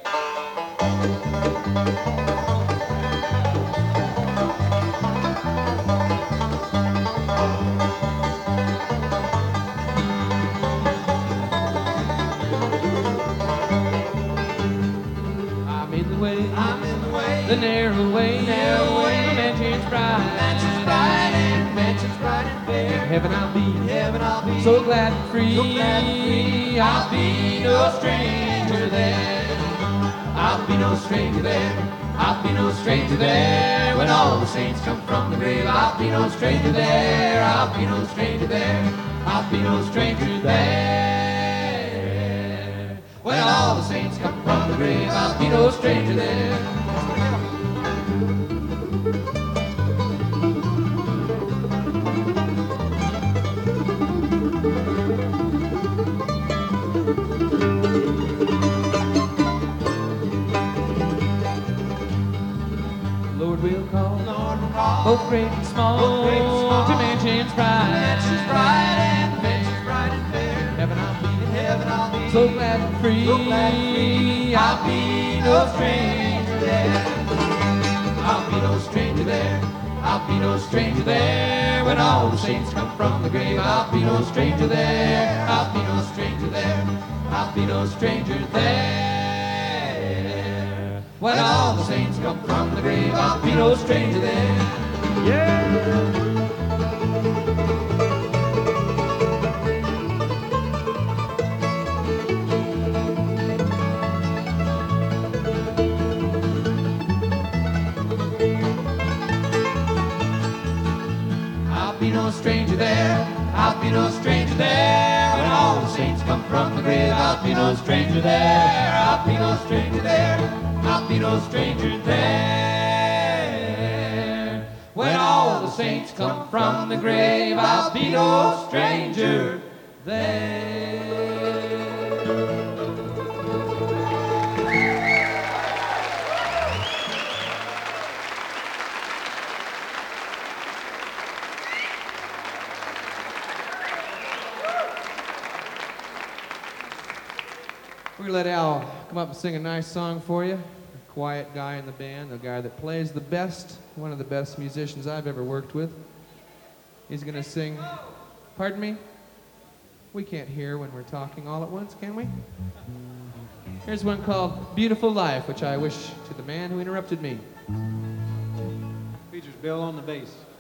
I'm in the way, the narrow way, the mansion's bright, and fair. In heaven I'll be, so glad and free. I'll be no stranger there. I'll be no stranger there. I'll be no stranger there. When all the saints come from the grave, I'll be no stranger there. I'll be no stranger there. I'll be no stranger there. When all the saints come from the grave, I'll be no stranger there. Lord will call, both great and small, to mansions bright, and fair. In heaven I'll be, so glad and free. I'll be no stranger there. I'll be no stranger there. I'll be no stranger there. When all the saints come from the grave, I'll be no stranger there. I'll be no stranger there. I'll be no stranger there. When all the saints come from the grave, I'll be no stranger there. Yeah! I'll be no stranger there. I'll be no stranger there. When all the saints come from the grave, I'll be no stranger there. I'll be no stranger there. I'll be no stranger there. When all the saints come from the grave, I'll be no stranger there. We're going to let Al come up and sing a nice song for you. A quiet guy in the band, the guy that plays the best, one of the best musicians I've ever worked with. He's going to sing, pardon me? We can't hear when we're talking all at once, can we? Here's one called Beautiful Life, which I wish to the man who interrupted me. Features Bill on the bass.